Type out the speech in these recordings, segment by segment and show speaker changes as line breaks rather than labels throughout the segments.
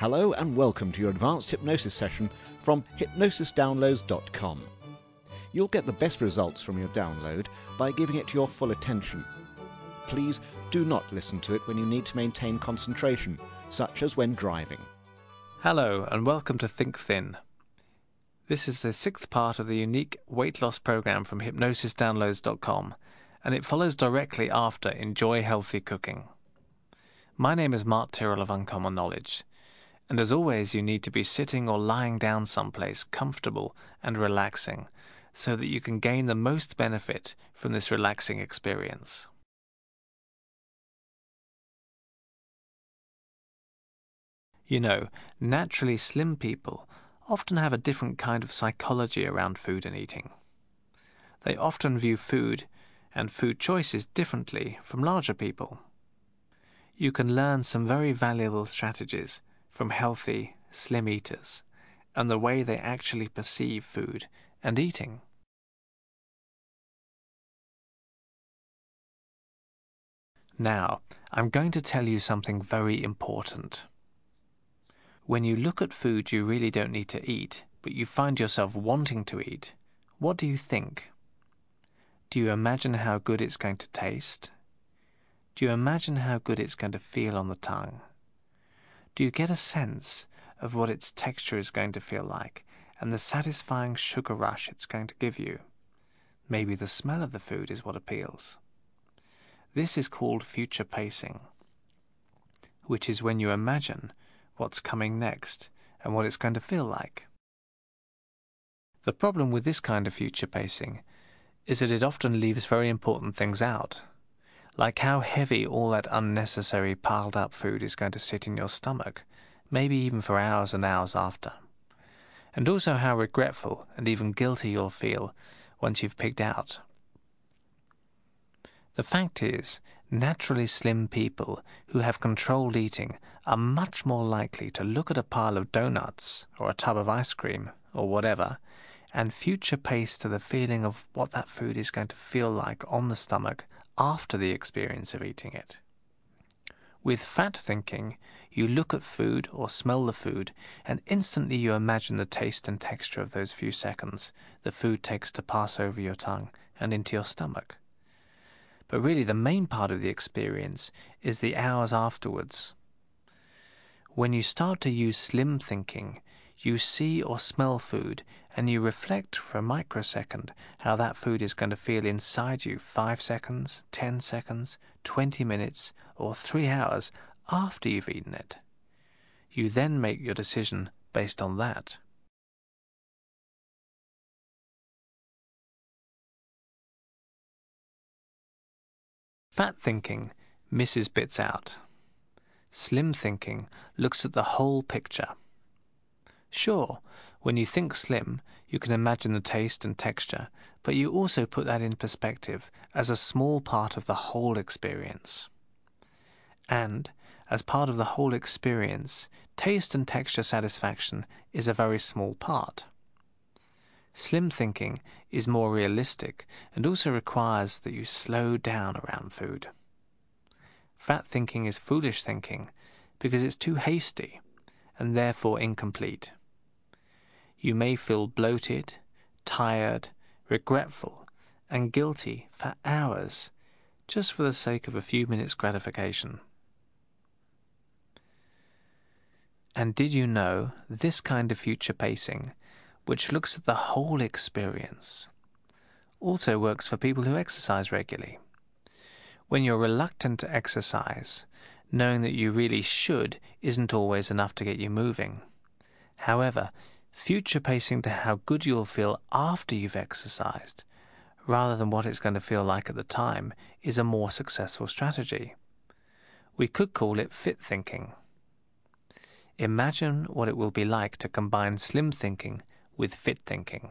Hello and welcome to your advanced hypnosis session from hypnosisdownloads.com. You'll get the best results from your download by giving it your full attention. Please do not listen to it when you need to maintain concentration, such as when driving.
Hello and welcome to Think Thin. This is the sixth part of the unique weight loss program from hypnosisdownloads.com, and it follows directly after Enjoy Healthy Cooking. My name is Mark Tyrrell of Uncommon Knowledge, and as always you need to be sitting or lying down someplace comfortable and relaxing so that you can gain the most benefit from this relaxing experience. You know, naturally slim people often have a different kind of psychology around food and eating. They often view food and food choices differently from larger people. You can learn some very valuable strategies from healthy, slim eaters and the way they actually perceive food and eating. Now, I'm going to tell you something very important. When you look at food you really don't need to eat, but you find yourself wanting to eat, what do you think? Do you imagine how good it's going to taste? Do you imagine how good it's going to feel on the tongue? Do you get a sense of what its texture is going to feel like and the satisfying sugar rush it's going to give you? Maybe the smell of the food is what appeals. This is called future pacing, which is when you imagine what's coming next and what it's going to feel like. The problem with this kind of future pacing is that it often leaves very important things out, like how heavy all that unnecessary piled up food is going to sit in your stomach, maybe even for hours and hours after, and also how regretful and even guilty you'll feel once you've pigged out. The fact is, naturally slim people who have controlled eating are much more likely to look at a pile of donuts or a tub of ice cream or whatever and future pace to the feeling of what that food is going to feel like on the stomach after the experience of eating it. With fat thinking, you look at food or smell the food and instantly you imagine the taste and texture of those few seconds the food takes to pass over your tongue and into your stomach. But really the main part of the experience is the hours afterwards. When you start to use slim thinking, you see or smell food and you reflect for a microsecond how that food is going to feel inside you 5 seconds, 10 seconds, 20 minutes or 3 hours after you've eaten it. You then make your decision based on that. Fat thinking misses bits out. Slim thinking looks at the whole picture. Sure, when you think slim, you can imagine the taste and texture, but you also put that in perspective as a small part of the whole experience. And, as part of the whole experience, taste and texture satisfaction is a very small part. Slim thinking is more realistic and also requires that you slow down around food. Fat thinking is foolish thinking because it's too hasty and therefore incomplete. You may feel bloated, tired, regretful, and guilty for hours just for the sake of a few minutes' gratification. And did you know this kind of future pacing, which looks at the whole experience, also works for people who exercise regularly? When you're reluctant to exercise, knowing that you really should isn't always enough to get you moving. However, future pacing to how good you'll feel after you've exercised, rather than what it's going to feel like at the time, is a more successful strategy. We could call it fit thinking. Imagine what it will be like to combine slim thinking with fit thinking.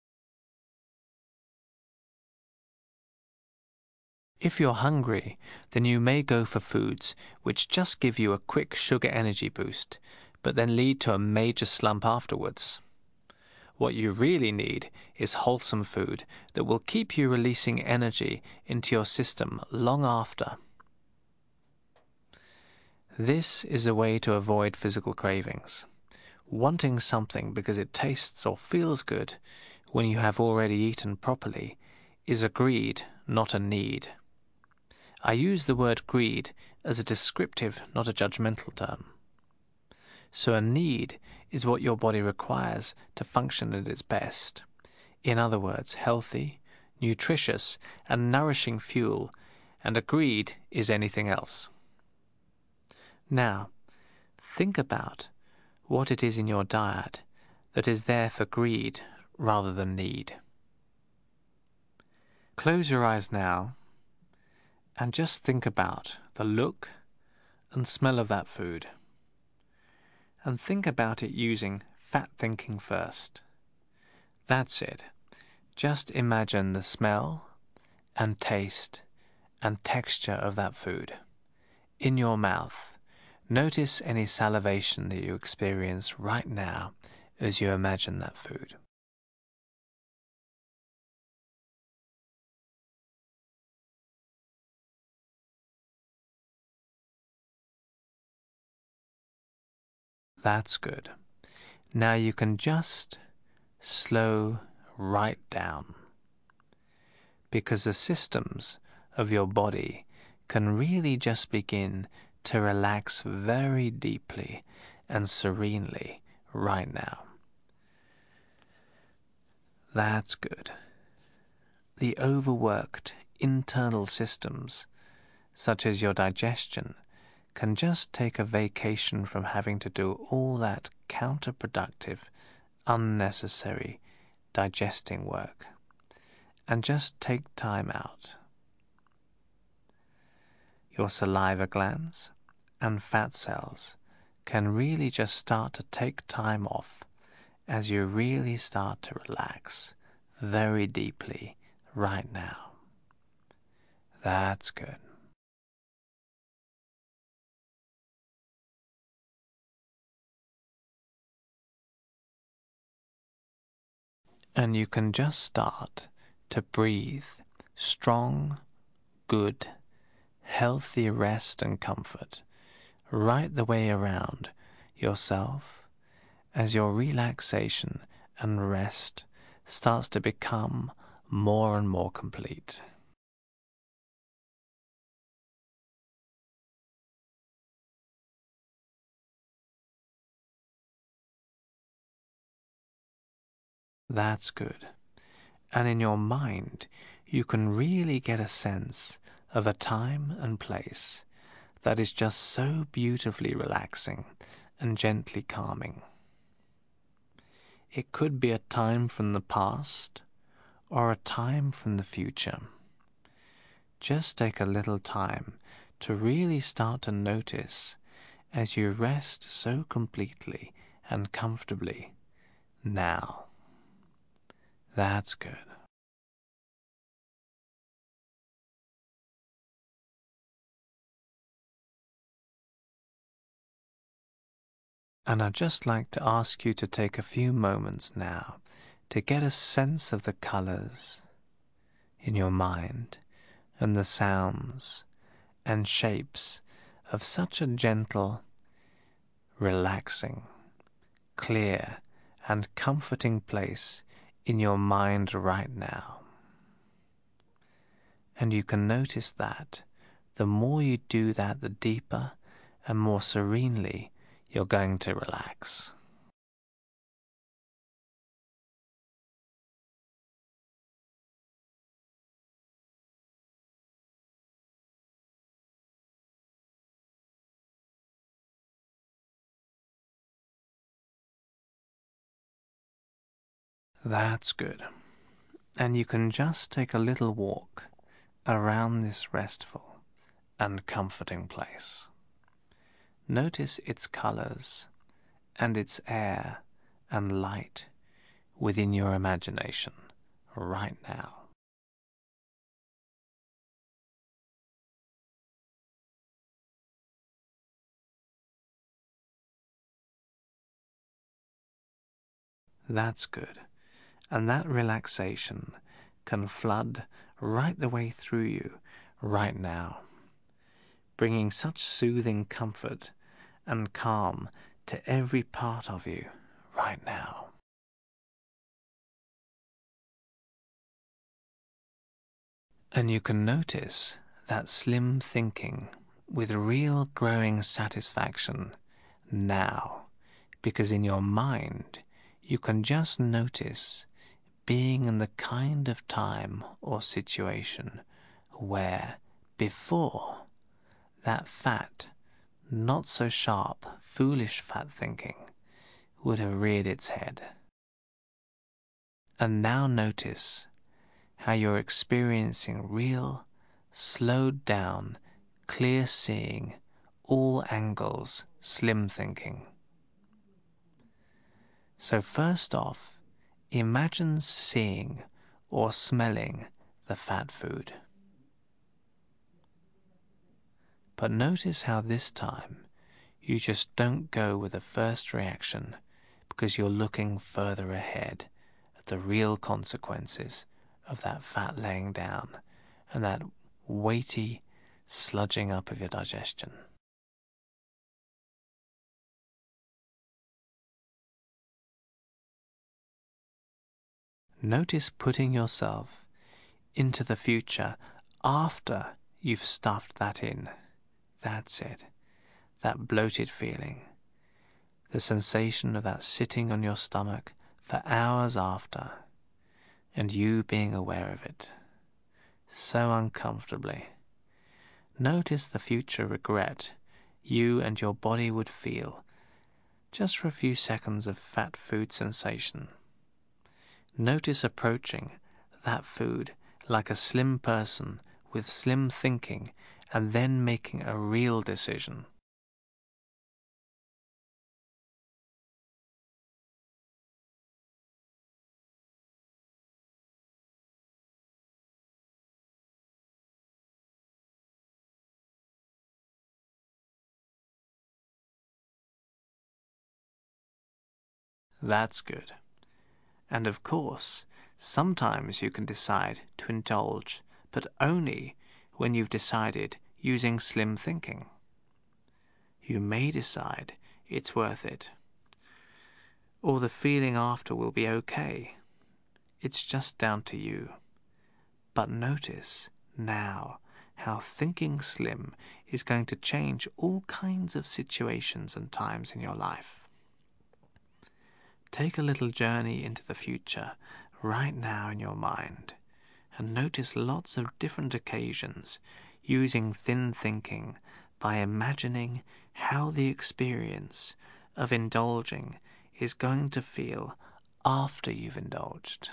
If you're hungry, then you may go for foods which just give you a quick sugar energy boost, but then lead to a major slump afterwards. What you really need is wholesome food that will keep you releasing energy into your system long after. This is a way to avoid physical cravings. Wanting something because it tastes or feels good when you have already eaten properly is a greed, not a need. I use the word greed as a descriptive, not a judgmental term. So a need is what your body requires to function at its best. In other words, healthy, nutritious, and nourishing fuel, and a greed is anything else. Now, think about what it is in your diet that is there for greed rather than need. Close your eyes now and just think about the look and smell of that food. And think about it using fat thinking first. That's it. Just imagine the smell and taste and texture of that food in your mouth. Notice any salivation that you experience right now as you imagine that food. That's good. Now you can just slow right down, because the systems of your body can really just begin to relax very deeply and serenely right now. That's good. The overworked internal systems, such as your digestion, can just take a vacation from having to do all that counterproductive, unnecessary digesting work, and just take time out. Your saliva glands and fat cells can really just start to take time off as you really start to relax very deeply right now. That's good. And you can just start to breathe strong, good, healthy rest and comfort right the way around yourself as your relaxation and rest starts to become more and more complete. That's good. And in your mind, you can really get a sense of a time and place that is just so beautifully relaxing and gently calming. It could be a time from the past or a time from the future. Just take a little time to really start to notice as you rest so completely and comfortably now. That's good. And I'd just like to ask you to take a few moments now to get a sense of the colors in your mind and the sounds and shapes of such a gentle, relaxing, clear, and comforting place in your mind right now. And you can notice that the more you do that, the deeper and more serenely you're going to relax. That's good. And you can just take a little walk around this restful and comforting place. Notice its colors and its air and light within your imagination right now. That's good. And that relaxation can flood right the way through you right now, bringing such soothing comfort and calm to every part of you right now. And you can notice that slim thinking with real growing satisfaction now, because in your mind you can just notice being in the kind of time or situation where before that fat, not so sharp, foolish fat thinking would have reared its head. And now notice how you're experiencing real, slowed down, clear seeing, all angles, slim thinking. So first off, imagine seeing or smelling the fat food. But notice how this time you just don't go with the first reaction because you're looking further ahead at the real consequences of that fat laying down and that weighty sludging up of your digestion. Notice putting yourself into the future after you've stuffed that in. That's it. That bloated feeling. The sensation of that sitting on your stomach for hours after, and you being aware of it. So uncomfortably. Notice the future regret you and your body would feel just for a few seconds of fat food sensation. Notice approaching that food like a slim person with slim thinking and then making a real decision. That's good. And of course, sometimes you can decide to indulge, but only when you've decided using slim thinking. You may decide it's worth it, or the feeling after will be okay. It's just down to you. But notice now how thinking slim is going to change all kinds of situations and times in your life. Take a little journey into the future right now in your mind and notice lots of different occasions using thin thinking by imagining how the experience of indulging is going to feel after you've indulged.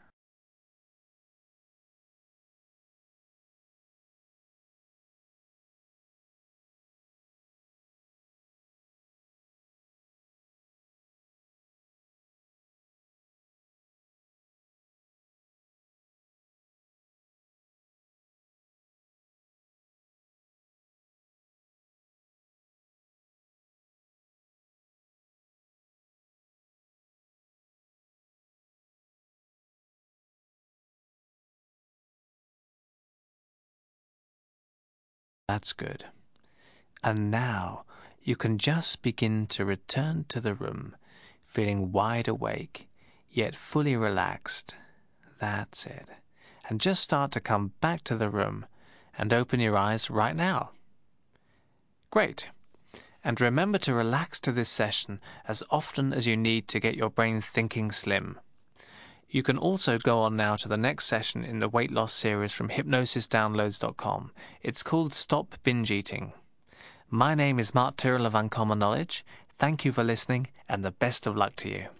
That's good. And now you can just begin to return to the room, feeling wide awake, yet fully relaxed. That's it. And just start to come back to the room and open your eyes right now. Great. And remember to relax to this session as often as you need to get your brain thinking slim. You can also go on now to the next session in the weight loss series from hypnosisdownloads.com. It's called Stop Binge Eating. My name is Mark Tyrrell of Uncommon Knowledge. Thank you for listening and the best of luck to you.